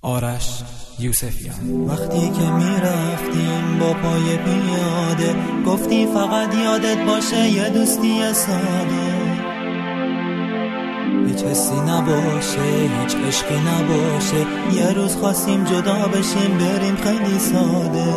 آرش یوسفیان. وقتی که میرفتیم با پای پیاده، گفتی فقط یادت باشه یه دوستی ساده، هیچ حسی نباشه، هیچ عشقی نباشه. یه روز خواستیم جدا بشیم بریم خیلی ساده.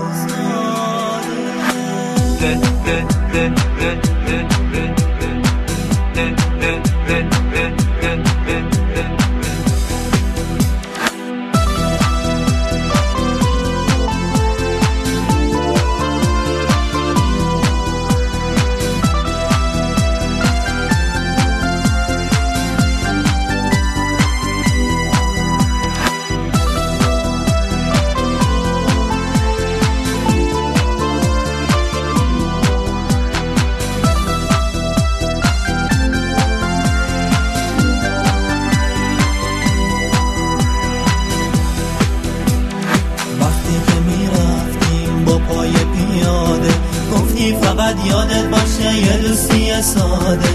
فقط یادت باشه یه دوستی ساده،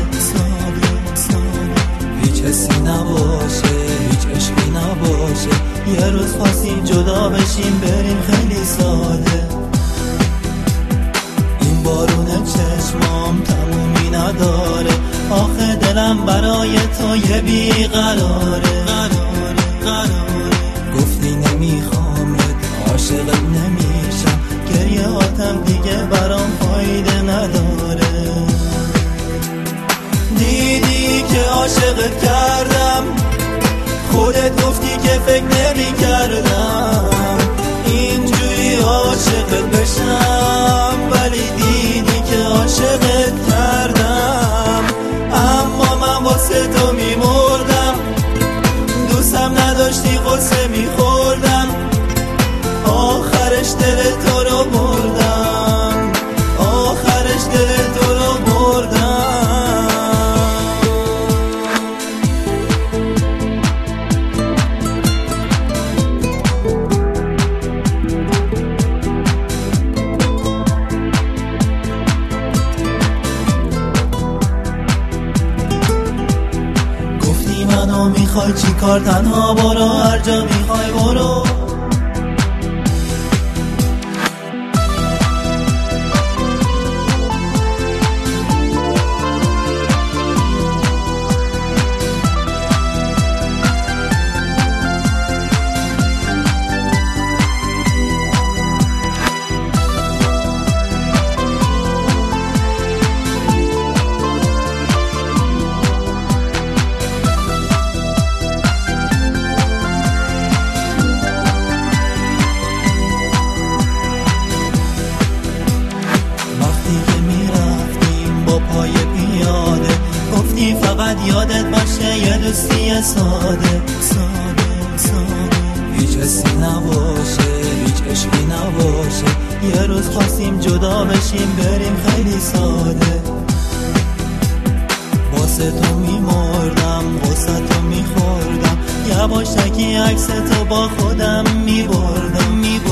هیچ حسی نباشه، هیچ عشقی نباشه. یه روز خواستیم جدا بشیم بریم خیلی ساده. این بارون چشمام تمومی نداره، آخه دلم برای تو یه بیقراره. گفتی نمیخوامت، عاشقت نمیشم، گریه هاتم دیگه برام فایده نداره. دیدی که عاشقت کردم، خودت گفتی که فکر نمی کردم اینجوری عاشقت بشم، ولی دیدی که عاشقت کردم. اما من واسه تو میمردم، دوستم نداشتی قصه میخوردم، آخرش دل تو رو بردم، آخرش دل تو رو بردم. گفتی منو میخوای چی کار، تنها برو هر جا میخوای برو. فقط یادت باشه یه دوستی ساده، هیچ حسی نباشه، هیچ عشقی نباشه. یه روز خواستیم جدا بشیم بریم خیلی ساده. واسه تو میمردم، واسه تو میخوردم، یواشکی عکس تو با خودم میبردم.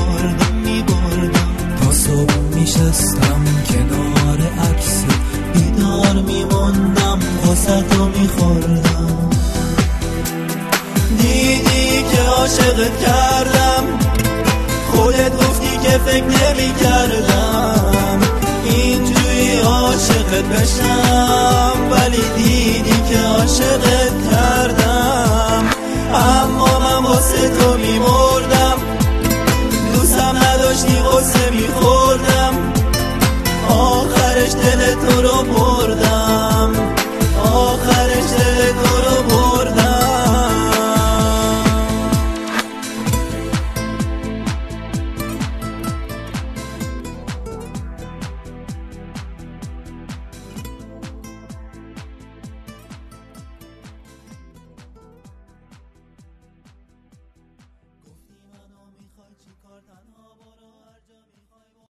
تا صبح میشستم کنار عکس، بیدار میموندم، واسه تو میخوردم. دیدی که عاشقت کردم، خودت گفتی که فکر نمی کردم اینجوری عاشقت بشم، ولی دیدی که عاشقت کردم. اما من واسه تو میمردم، دوستم نداشتی قصه میخوردم، آخرش دل تو رو بردم.